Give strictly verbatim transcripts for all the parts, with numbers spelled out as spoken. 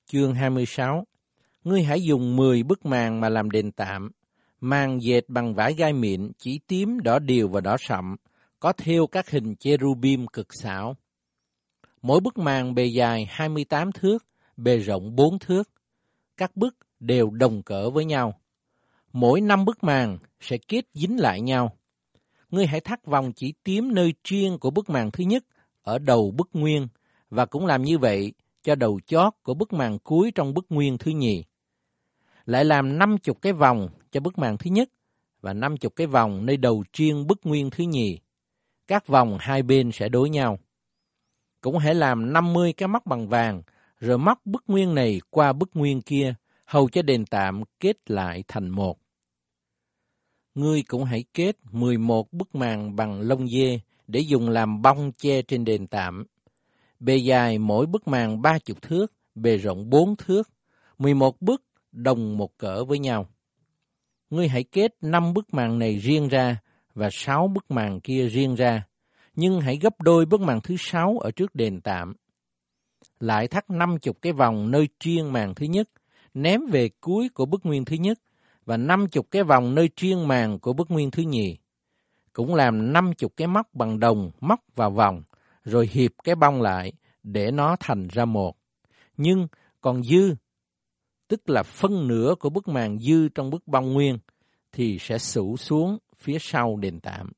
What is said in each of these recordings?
Chương hai mươi sáu. Ngươi hãy dùng mười bức màn mà làm đền tạm, màn dệt bằng vải gai mịn, chỉ tím, đỏ điều và đỏ sậm, có thêu các hình cherubim cực xảo. Mỗi bức màn bề dài hai mươi tám thước, bề rộng bốn thước. Các bức đều đồng cỡ với nhau. Mỗi năm bức màn sẽ kết dính lại nhau. Ngươi hãy thắt vòng chỉ tím nơi triêng của bức màn thứ nhất ở đầu bức nguyên, và cũng làm như vậy cho đầu chót của bức màn cuối trong bức nguyên thứ nhì. Lại làm năm chục cái vòng cho bức màn thứ nhất và năm chục cái vòng nơi đầu triêng bức nguyên thứ nhì. Các vòng hai bên sẽ đối nhau. Cũng hãy làm năm mươi cái móc bằng vàng, rồi móc bức nguyên này qua bức nguyên kia, hầu cho đền tạm kết lại thành một. Ngươi cũng hãy kết mười một bức màn bằng lông dê để dùng làm bông che trên đền tạm. Bề dài mỗi bức màn ba chục thước, bề rộng bốn thước, mười một bức đồng một cỡ với nhau. Ngươi hãy kết năm bức màn này riêng ra và sáu bức màn kia riêng ra, nhưng hãy gấp đôi bức màn thứ sáu ở trước đền tạm. Lại thắt năm chục cái vòng nơi triêng màn thứ nhất, ném về cuối của bức nguyên thứ nhất, và năm chục cái vòng nơi triêng màn của bức nguyên thứ nhì. Cũng làm năm chục cái móc bằng đồng móc vào vòng, rồi hiệp cái bông lại để nó thành ra một. Nhưng còn dư, tức là phân nửa của bức màn dư trong bức bông nguyên, thì sẽ xủ xuống phía sau đền tạm.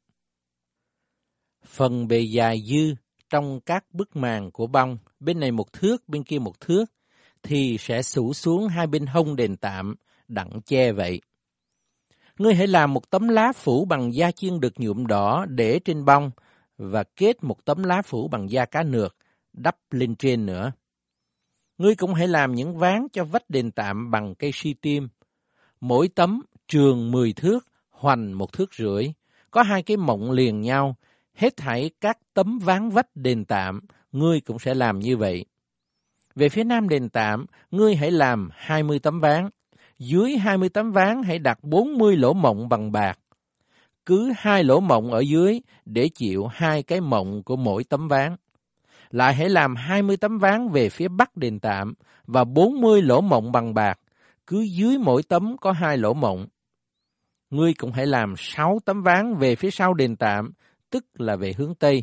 Phần bề dài dư trong các bức màn của bông, bên này một thước, bên kia một thước, thì sẽ xủ xuống hai bên hông đền tạm, đặng che vậy. Ngươi hãy làm một tấm lá phủ bằng da chiên được nhuộm đỏ để trên bông, và kết một tấm lá phủ bằng da cá nược, đắp lên trên nữa. Ngươi cũng hãy làm những ván cho vách đền tạm bằng cây si tim. Mỗi tấm trường mười thước, hoành một thước rưỡi, có hai cái mộng liền nhau. Hết thảy các tấm ván vách đền tạm, ngươi cũng sẽ làm như vậy. Về phía nam đền tạm, ngươi hãy làm hai mươi tấm ván. Dưới hai mươi tấm ván hãy đặt bốn mươi lỗ mộng bằng bạc. Cứ hai lỗ mộng ở dưới để chịu hai cái mộng của mỗi tấm ván. Lại hãy làm hai mươi tấm ván về phía bắc đền tạm và bốn mươi lỗ mộng bằng bạc. Cứ dưới mỗi tấm có hai lỗ mộng. Ngươi cũng hãy làm sáu tấm ván về phía sau đền tạm, tức là về hướng Tây.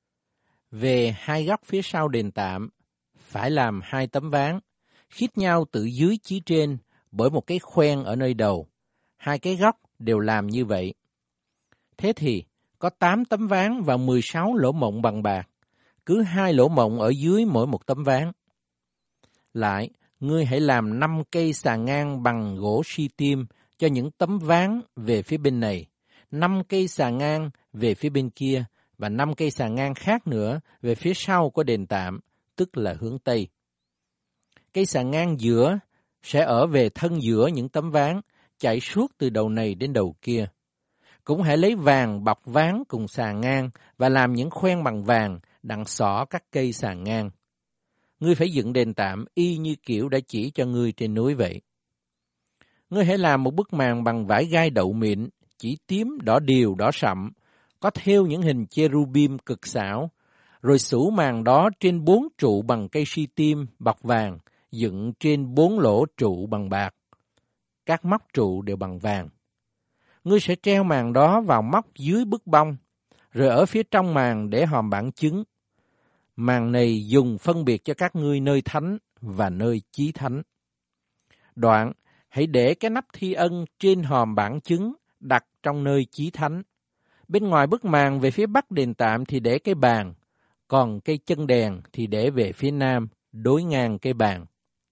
Về hai góc phía sau đền tạm, phải làm hai tấm ván, khít nhau từ dưới chí trên bởi một cái khoen ở nơi đầu. Hai cái góc đều làm như vậy. Thế thì, có tám tấm ván và mười sáu lỗ mộng bằng bạc, cứ hai lỗ mộng ở dưới mỗi một tấm ván. Lại, ngươi hãy làm năm cây xà ngang bằng gỗ si tim cho những tấm ván về phía bên này, năm cây xà ngang về phía bên kia, và năm cây xà ngang khác nữa về phía sau của đền tạm, tức là hướng Tây. Cây xà ngang giữa sẽ ở về thân giữa những tấm ván, chạy suốt từ đầu này đến đầu kia. Cũng hãy lấy vàng bọc ván cùng xà ngang và làm những khoen bằng vàng đặng xỏ các cây xà ngang. Ngươi phải dựng đền tạm y như kiểu đã chỉ cho ngươi trên núi vậy. Ngươi hãy làm một bức màn bằng vải gai đậu mịn, chỉ tím, đỏ điều, đỏ sậm, có thêu những hình cherubim cực xảo, rồi xủ màn đó trên bốn trụ bằng cây si tim bọc vàng, dựng trên bốn lỗ trụ bằng bạc. Các móc trụ đều bằng vàng. Ngươi sẽ treo màn đó vào móc dưới bức bông, rồi ở phía trong màn để hòm bản chứng. Màn này dùng phân biệt cho các ngươi nơi thánh và nơi chí thánh. Đoạn, hãy để cái nắp thi ân trên hòm bản chứng đặt trong nơi chí thánh. Bên ngoài bức màn về phía bắc đền tạm thì để cái bàn, còn cây chân đèn thì để về phía nam, đối ngang cây bàn.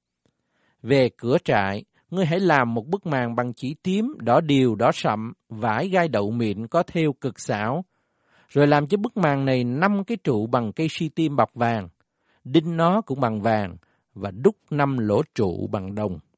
Về cửa trại, ngươi hãy làm một bức màn bằng chỉ tím, đỏ điều, đỏ sậm, vải gai đậu mịn có thêu cực xảo, rồi làm cho bức màn này năm cái trụ bằng cây si tim bọc vàng, đinh nó cũng bằng vàng, và đúc năm lỗ trụ bằng đồng.